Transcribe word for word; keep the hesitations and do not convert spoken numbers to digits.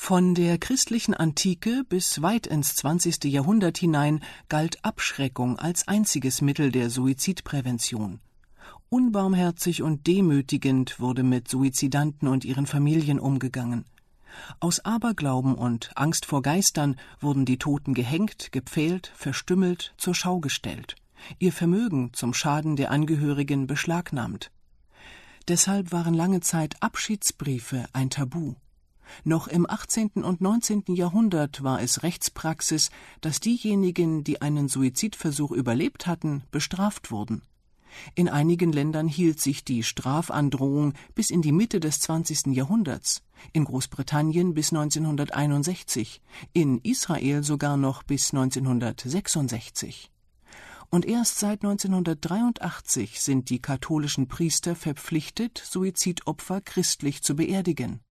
Von der christlichen Antike bis weit ins zwanzigste Jahrhundert hinein galt Abschreckung als einziges Mittel der Suizidprävention. Unbarmherzig und demütigend wurde mit Suizidanten und ihren Familien umgegangen. Aus Aberglauben und Angst vor Geistern wurden die Toten gehängt, gepfählt, verstümmelt, zur Schau gestellt, ihr Vermögen zum Schaden der Angehörigen beschlagnahmt. Deshalb waren lange Zeit Abschiedsbriefe ein Tabu. Noch im achtzehnten und neunzehnten Jahrhundert war es Rechtspraxis, dass diejenigen, die einen Suizidversuch überlebt hatten, bestraft wurden. In einigen Ländern hielt sich die Strafandrohung bis in die Mitte des zwanzigsten Jahrhunderts, in Großbritannien bis neunzehnhunderteinundsechzig, in Israel sogar noch bis neunzehnhundertsechsundsechzig. Und erst seit neunzehnhundertdreiundachtzig sind die katholischen Priester verpflichtet, Suizidopfer christlich zu beerdigen.